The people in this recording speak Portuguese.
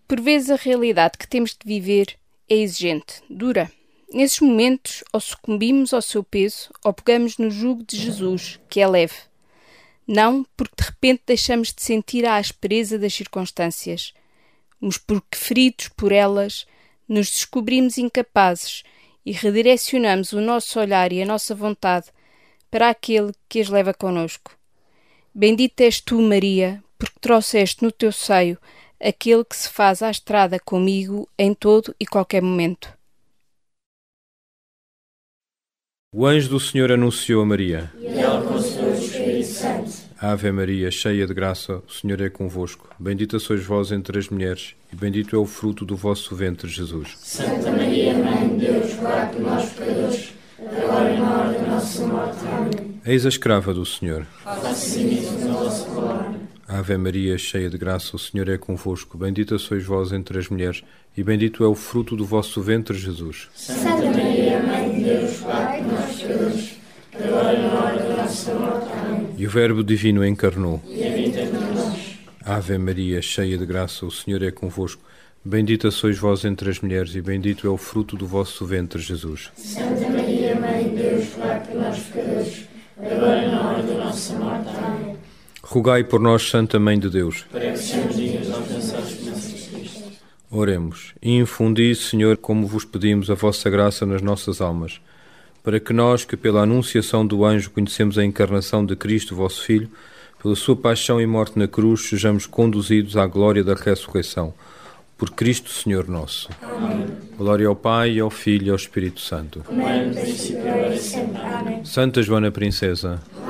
Por vezes a realidade que temos de viver é exigente, dura. Nesses momentos, ou sucumbimos ao seu peso, ou pegamos no jugo de Jesus, que é leve. Não porque de repente deixamos de sentir a aspereza das circunstâncias, mas porque, feridos por elas, nos descobrimos incapazes e redirecionamos o nosso olhar e a nossa vontade para aquele que as leva connosco. Bendita és tu, Maria, porque trouxeste no teu seio aquele que se faz à estrada comigo em todo e qualquer momento. O anjo do Senhor anunciou a Maria. E ela concebeu o Espírito Santo. Ave Maria, cheia de graça, o Senhor é convosco. Bendita sois vós entre as mulheres, e bendito é o fruto do vosso ventre, Jesus. Santa Maria, Mãe de Deus, rogai por nós, pecadores, agora e na hora da nossa morte. Amém. Eis a escrava do Senhor. Faça-se nisso a vossa palavra. Ave Maria, cheia de graça, o Senhor é convosco. Bendita sois vós entre as mulheres, e bendito é o fruto do vosso ventre, Jesus. Santa Maria, Mãe de Deus, rogai por nós, pecadores, agora e na hora da nossa morte. Amém. E o Verbo divino encarnou. E habita entre nós. Ave Maria, cheia de graça, o Senhor é convosco. Bendita sois vós entre as mulheres, e bendito é o fruto do vosso ventre, Jesus. Santa Maria, Mãe de Deus, rogai por nós, pecadores, agora e na hora da nossa morte. Amém. Rogai por nós, Santa Mãe de Deus. Para que sejamos dignos de alcançar as bênçãos de Cristo. Oremos. E infundi, Senhor, como vos pedimos, a vossa graça nas nossas almas, para que nós, que pela anunciação do anjo conhecemos a encarnação de Cristo, vosso Filho, pela sua paixão e morte na cruz, sejamos conduzidos à glória da ressurreição. Por Cristo, Senhor nosso. Amém. Glória ao Pai, ao Filho e ao Espírito Santo. Como é no princípio, agora e sempre. Amém. Santa Joana Princesa,